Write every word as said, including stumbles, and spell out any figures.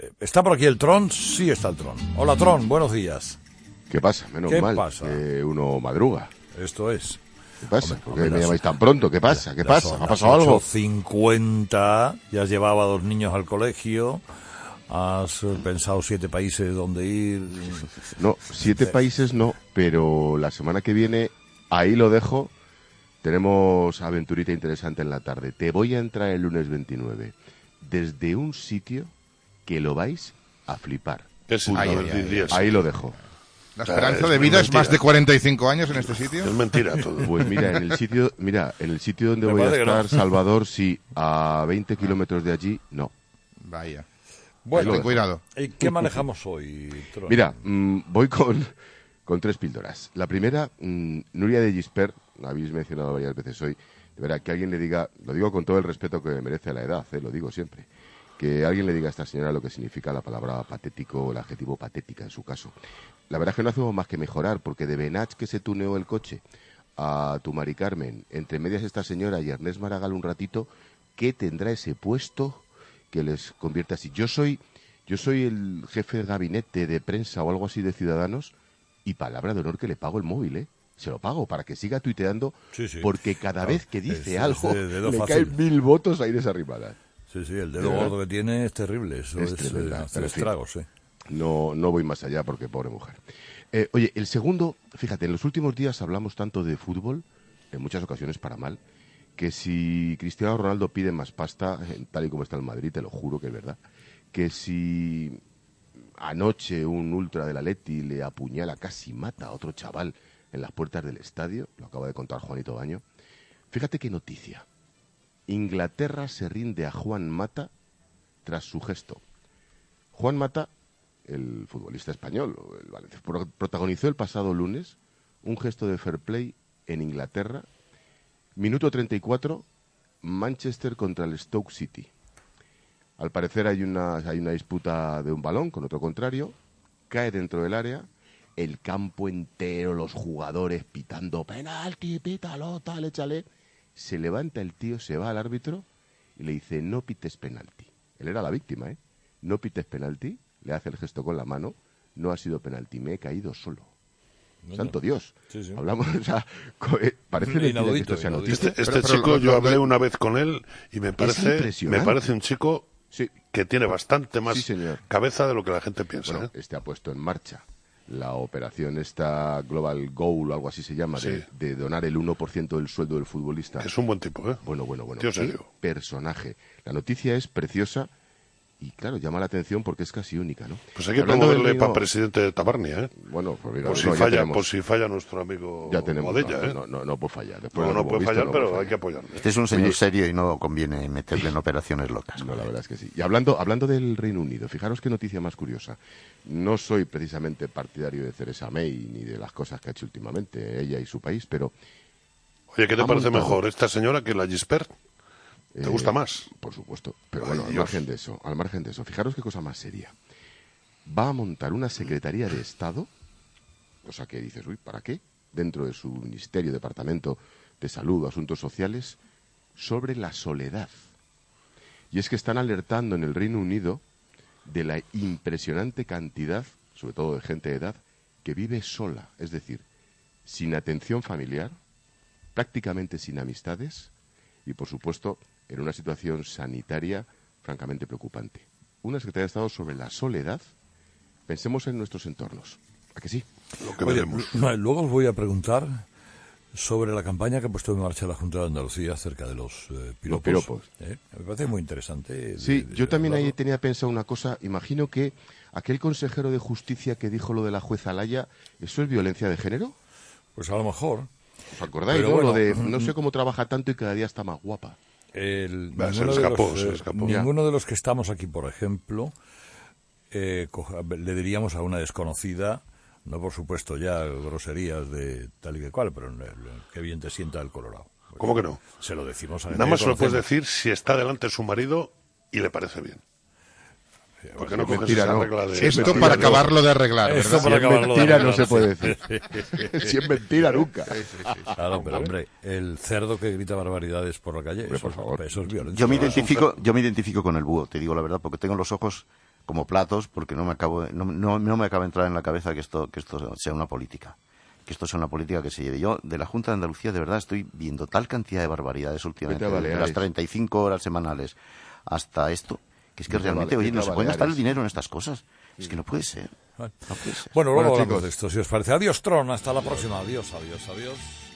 ¿Está por aquí el Tron? Sí está el Tron. Hola, Tron, buenos días. ¿Qué pasa? Menos ¿Qué mal pasa? que uno madruga. Esto es. ¿Qué pasa? Hombre, ¿Por hombre, qué me las- llamáis tan pronto? ¿Qué pasa? ¿Qué Las- pasa? ¿Ha las pasado algo? ocho cincuenta, ya has llevado a dos niños al colegio, has eh, pensado siete países donde ir. No, siete países no, pero la semana que viene, ahí lo dejo, tenemos aventurita interesante en la tarde. Te voy a entrar el lunes veintinueve desde un sitio que lo vais a flipar. ¿Qué es? Punto. A ver, Ahí, di- di el ahí sitio. lo dejo. La O sea, esperanza es de vida es mentira. más de cuarenta y cinco años en este sitio. Es mentira todo. Pues mira, en el sitio, mira, en el sitio donde Me voy a parece que estar, no. Salvador, sí, a veinte kilómetros de allí, no. Vaya. Bueno, Ten cuidado. ¿y qué manejamos hoy, Tron? Mira, mm, voy con, con tres píldoras. La primera, mm, Nuria de Gispert, la habéis mencionado varias veces hoy. De verdad, que alguien le diga, lo digo con todo el respeto que merece la edad, eh, lo digo siempre, que alguien le diga a esta señora lo que significa la palabra patético o el adjetivo patética en su caso. La verdad es que no hacemos más que mejorar, porque de Benach que se tuneó el coche a tu Mari Carmen, entre medias esta señora y Ernest Maragall un ratito, ¿qué tendrá ese puesto que les convierte así? Yo soy, yo soy el jefe de gabinete de prensa o algo así de Ciudadanos y palabra de honor que le pago el móvil, ¿eh? Se lo pago para que siga tuiteando, Sí, sí. porque cada Claro, vez que dice es- es algo de dedo le fácil. caen mil votos ahí desarrimadas. Sí, sí, el dedo De verdad. gordo que tiene es terrible. Eso Es es, tremenda, eh, hacer pero en fin. estragos, ¿eh? No, no voy más allá porque pobre mujer. Eh, oye, el segundo, fíjate, en los últimos días hablamos tanto de fútbol, en muchas ocasiones para mal, que si Cristiano Ronaldo pide más pasta, eh, tal y como está el Madrid, te lo juro que es verdad, que si anoche un ultra del Atleti le apuñala, casi mata a otro chaval en las puertas del estadio, lo acaba de contar Juanito Baño. Fíjate qué noticia. Inglaterra se rinde a Juan Mata tras su gesto. Juan Mata, el futbolista español, o el Valencia, pro- protagonizó el pasado lunes un gesto de fair play en Inglaterra. Minuto treinta y cuatro, Manchester contra el Stoke City. Al parecer hay una, hay una disputa de un balón con otro contrario, cae dentro del área, el campo entero, los jugadores pitando penalti, pítalo, tal, échale. Se levanta el tío, se va al árbitro y le dice, no pites penalti. Él era la víctima, ¿eh? No pites penalti, le hace el gesto con la mano, no ha sido penalti, me he caído solo. No, Santo no. Dios. Sí, sí. Hablamos, o sea, co- eh, parece mentira que Inaudito, esto sea inaudito. noticia. Este, este Pero- pero chico, lo- yo lo- hablé lo- una vez con él y me parece, impresionante. me parece un chico Sí. que tiene bastante más Sí, señor. cabeza de lo que la gente piensa. Bueno, ¿eh? este ha puesto en marcha la operación esta Global Goal o algo así se llama, de, Sí. de donar el uno por ciento del sueldo del futbolista. Que es un buen tipo, ¿eh? Bueno, bueno, bueno. Tío qué serio. personaje. La noticia es preciosa y, claro, llama la atención porque es casi única, ¿no? Pues hay que Hablando del promoverle Reino- para presidente de Tabarnia, ¿eh? Bueno, pues mira, Por si, no, ya falla, tenemos- por si falla nuestro amigo ya tenemos. Modella, ¿eh? no, no, no puede fallar. Después No, de lo no que puede hemos visto, fallar, no pero puede hay que fallar. apoyarle. Este es un señor Oye. serio y no conviene meterle en operaciones locas. No, la verdad es que sí. Y hablando, hablando del Reino Unido, fijaros qué noticia más curiosa. No soy precisamente partidario de Theresa May ni de las cosas que ha hecho últimamente ella y su país, pero Oye, ¿qué te ha parece montado- mejor, esta señora que la Gispert? ¿Te Eh, gusta más? Por supuesto. Pero Ay, bueno, al Dios. margen de eso, al margen de eso, fijaros qué cosa más seria. Va a montar una Secretaría de Estado, cosa que dices, uy, ¿para qué? Dentro de su Ministerio, Departamento de Salud o Asuntos Sociales, sobre la soledad. Y es que están alertando en el Reino Unido de la impresionante cantidad, sobre todo de gente de edad, que vive sola, es decir, sin atención familiar, prácticamente sin amistades y, por supuesto, en una situación sanitaria francamente preocupante. Una Secretaría de Estado sobre la soledad. Pensemos en nuestros entornos. ¿A que sí? Lo que Oye, veremos. luego os voy a preguntar sobre la campaña que ha puesto en marcha la Junta de Andalucía acerca de los eh, piropos. piropos. ¿eh? Me parece muy interesante. Sí, de- de yo también ahí hablarlo. tenía pensado una cosa. Imagino que aquel consejero de justicia que dijo lo de la jueza Laya, ¿eso es violencia de género? Pues a lo mejor. ¿Os acordáis, Pero no? bueno, Lo de no sé cómo trabaja tanto y cada día está más guapa. El, Va, se ninguno, le de escapó, los, se le eh, escapó. ninguno de los que estamos aquí, por ejemplo, eh, coja- le diríamos a una desconocida, no por supuesto ya groserías de tal y que cual, pero eh, qué bien te sienta el colorado. ¿Cómo que no? Se lo decimos a Nada más se lo puedes conocemos. decir si está delante su marido y le parece bien. Porque no es coges mentira, esa no. regla de... Es Esto mentira, para no. acabarlo de arreglar, Esto ¿verdad? para Si es acabarlo de mentira arreglar, no se sí. puede decir. Si es mentira nunca. Claro, pero hombre, el cerdo que grita barbaridades por la calle, Hombre, eso, por favor. eso es violencia. Yo me Eso es un identifico, yo me identifico con el búho, te digo la verdad, porque tengo los ojos como platos, porque no me acabo de- no, no, no me acaba de entrar en la cabeza que esto que esto sea una política, que esto sea una política que se lleve. Yo de la Junta de Andalucía de verdad estoy viendo tal cantidad de barbaridades últimamente, Vete a de las Baleares. treinta y cinco horas semanales hasta esto, que es que Vete a realmente, Bale- oye, vete no a se puede gastar el Baleares. dinero en estas cosas. Es que no puede ser. Bueno. No puede ser. Bueno, luego Bueno, hablamos chicos. de esto, si os parece. Adiós, Tron, hasta la próxima. Adiós, adiós, adiós.